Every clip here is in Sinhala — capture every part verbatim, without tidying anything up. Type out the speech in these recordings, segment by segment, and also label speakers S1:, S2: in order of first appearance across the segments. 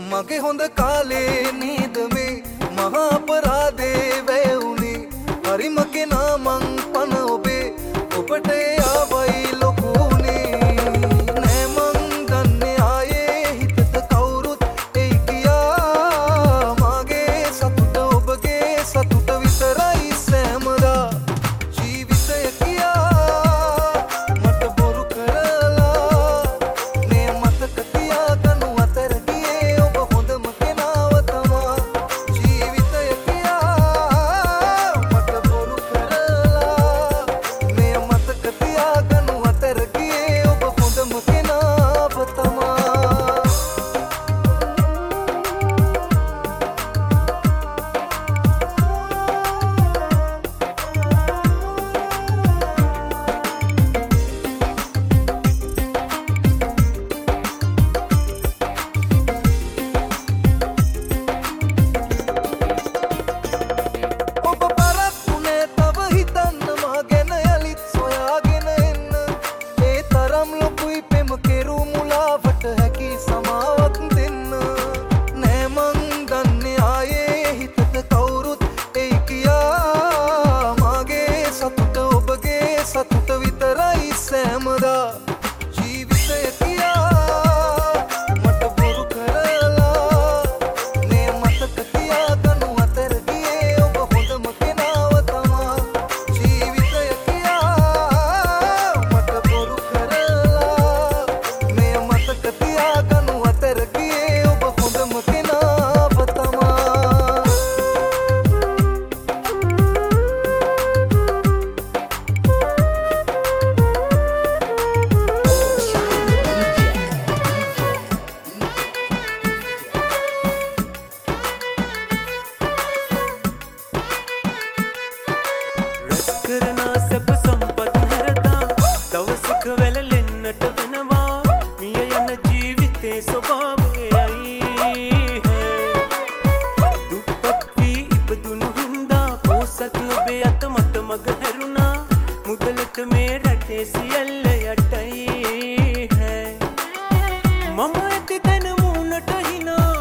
S1: මගේ හොඳ කාලේ නේද මේ මහා අපරාධේ වැයුනේ හරිම කෙනා මං පන ඔබේ ඔබට ආවයි ලොකුනේ නෑ මං දන්නේ ආයේ හිතට කවුරුත් එයි කියා මගේ සතුට ඔබගේ සතුට විතරයි සෑමදා ජීවිතය කියා මට බොරු කරලා මේ මතක තියාගනු අතර ගියේ ඔබ හොඳම කෙනාව තමා ජීවිතය කියා මට බොරු කරලා මේ මතක තියාගනු අතර ගියේ ඔබ හොඳම කෙනාව තමා ඔබ පරක්කුනේ තව හිතන්න මා ගැන යලිත් සොයාගෙන එන්න ඒ තරම් ලොකුයි පෙම කෙරු මුලාවට හැකි සමාවක් දෙන්න නෑ මං දන්නේ ආයේ හිතට කවුරුත් එයි කියා මගේ සතුට ඔබගේ සතුට විතරයි සෑමදා ජීවිතය කියා මට බොරු කරලා මේ මතක තියාගනු අතර ගියේ ඔබ හොඳම කෙනාව තමා ජීවිතය කියා මට බොරු කරලා මේ මතක තියාගනු අතර ගියේ ඔබ හොඳම කෙනාව තමා
S2: රැස් කරනා සැප සම්පත් හැරදා දවසක වැළලෙන්නට වෙනවා මිය යන ජීවිතේ ස්වභාවයයි දුප්පත් වී ඉපදුණු හින්දා පෝසත් ඔබේ අත මත මග හැරුණා මුදලට මේ රටේ සියල්ල යටයි මම ඇති තැන මූණට හිනා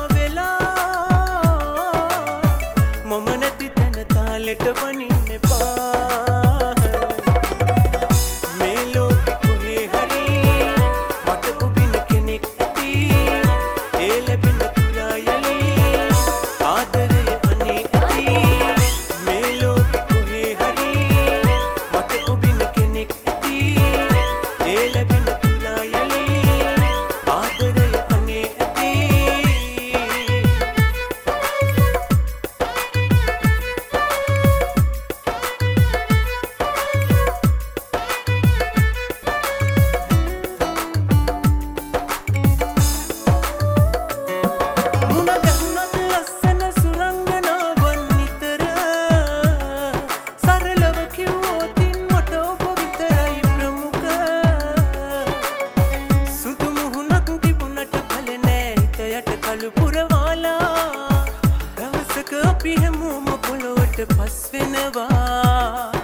S2: වෙලා මම නැති තැන තාලෙට වනින්න එපා මේ ලෝකෙ කොහේ හරි මට ඔබින කෙනෙක් ඇති ඒ ලැබෙන තුරා යලි ආදරය අනේ ඇති මේ ලෝකෙ කොහේ හරි මට ඔබින කෙනෙක් ඇති ඒ ලැබෙන තුරා යලි ආදරය අනේ ඇති මුණ ගැහුණත් ලස්සන සුරංගනාවන් නිතර සරලව කිව්වොතින් මට ඔබ විතරයි ප්‍රමුඛ සුදු මුහුණක් තිබුණට කල නෑ හිත යට කළු පුරවාලා දවසක අපි හැමෝම පොළොවට පස් වෙනවා